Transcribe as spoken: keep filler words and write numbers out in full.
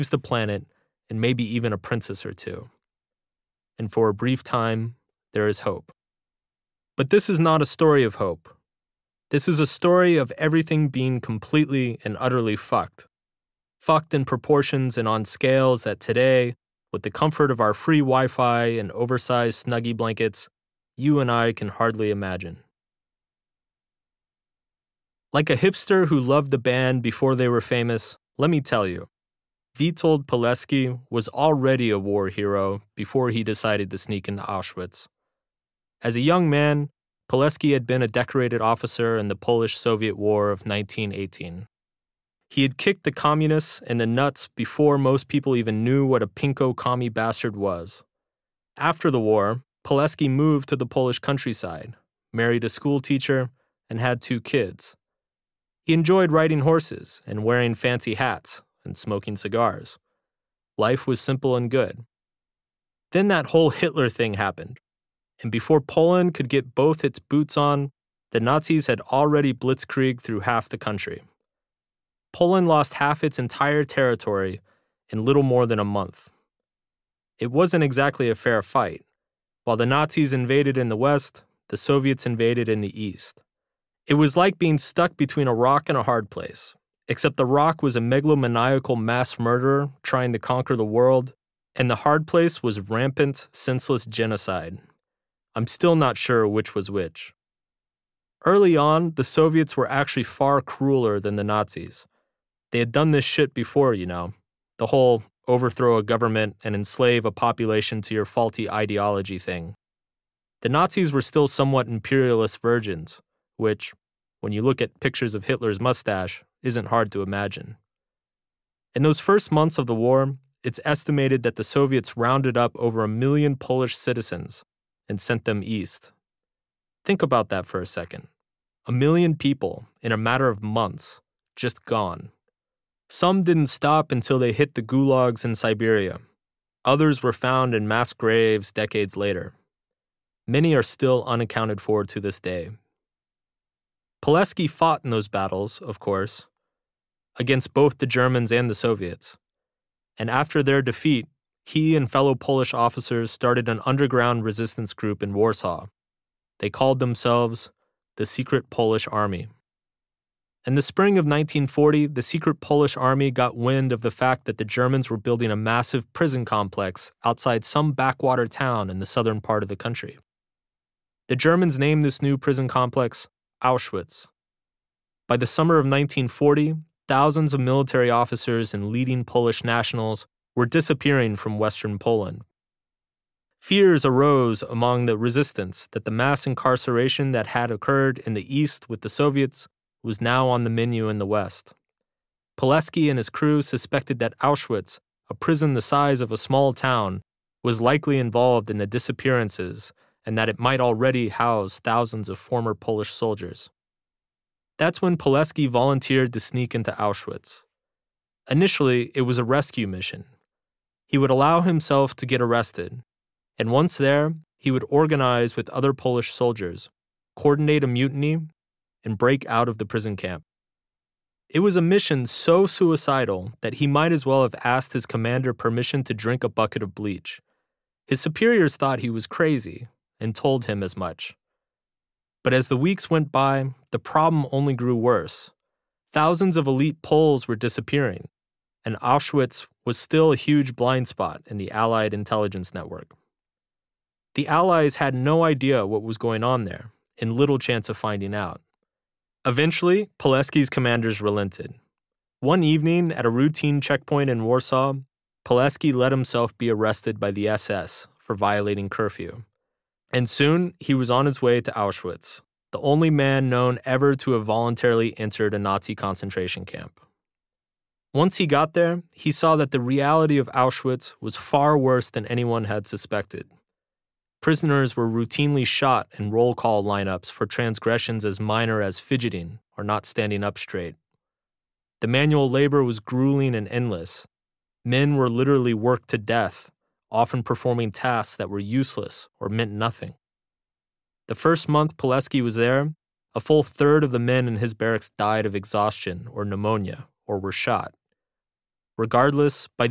the planet, and maybe even a princess or two. And for a brief time, there is hope. But this is not a story of hope. This is a story of everything being completely and utterly fucked. Fucked in proportions and on scales that today, with the comfort of our free Wi-Fi and oversized Snuggie blankets, you and I can hardly imagine. Like a hipster who loved the band before they were famous, let me tell you, Witold Pilecki was already a war hero before he decided to sneak into Auschwitz. As a young man, Pilecki had been a decorated officer in the Polish-Soviet War of nineteen eighteen. He had kicked the communists in the nuts before most people even knew what a pinko commie bastard was. After the war, Pilecki moved to the Polish countryside, married a school teacher, and had two kids. He enjoyed riding horses and wearing fancy hats and smoking cigars. Life was simple and good. Then that whole Hitler thing happened, and before Poland could get both its boots on, the Nazis had already blitzkrieged through half the country. Poland lost half its entire territory in little more than a month. It wasn't exactly a fair fight. While the Nazis invaded in the west, the Soviets invaded in the east. It was like being stuck between a rock and a hard place, except the rock was a megalomaniacal mass murderer trying to conquer the world, and the hard place was rampant, senseless genocide. I'm still not sure which was which. Early on, the Soviets were actually far crueler than the Nazis. They had done this shit before, you know, the whole overthrow a government and enslave a population to your faulty ideology thing. The Nazis were still somewhat imperialist virgins, which, when you look at pictures of Hitler's mustache, isn't hard to imagine. In those first months of the war, it's estimated that the Soviets rounded up over a million Polish citizens and sent them east. Think about that for a second. A million people in a matter of months, just gone. Some didn't stop until they hit the gulags in Siberia. Others were found in mass graves decades later. Many are still unaccounted for to this day. Pilecki fought in those battles, of course, against both the Germans and the Soviets. And after their defeat, he and fellow Polish officers started an underground resistance group in Warsaw. They called themselves the Secret Polish Army. In the spring of nineteen forty, the Secret Polish Army got wind of the fact that the Germans were building a massive prison complex outside some backwater town in the southern part of the country. The Germans named this new prison complex Auschwitz. By the summer of nineteen forty, thousands of military officers and leading Polish nationals were disappearing from Western Poland. Fears arose among the resistance that the mass incarceration that had occurred in the east with the Soviets was now on the menu in the west. Pilecki and his crew suspected that Auschwitz, a prison the size of a small town, was likely involved in the disappearances and that it might already house thousands of former Polish soldiers. That's when Pilecki volunteered to sneak into Auschwitz. Initially, it was a rescue mission. He would allow himself to get arrested, and once there, he would organize with other Polish soldiers, coordinate a mutiny, and break out of the prison camp. It was a mission so suicidal that he might as well have asked his commander permission to drink a bucket of bleach. His superiors thought he was crazy and told him as much. But as the weeks went by, the problem only grew worse. Thousands of elite Poles were disappearing, and Auschwitz was still a huge blind spot in the Allied intelligence network. The Allies had no idea what was going on there, and little chance of finding out. Eventually, Pilecki's commanders relented. One evening, at a routine checkpoint in Warsaw, Pilecki let himself be arrested by the S S for violating curfew. And soon, he was on his way to Auschwitz, the only man known ever to have voluntarily entered a Nazi concentration camp. Once he got there, he saw that the reality of Auschwitz was far worse than anyone had suspected. Prisoners were routinely shot in roll call lineups for transgressions as minor as fidgeting or not standing up straight. The manual labor was grueling and endless. Men were literally worked to death, often performing tasks that were useless or meant nothing. The first month Pilecki was there, a full third of the men in his barracks died of exhaustion or pneumonia or were shot. Regardless, by the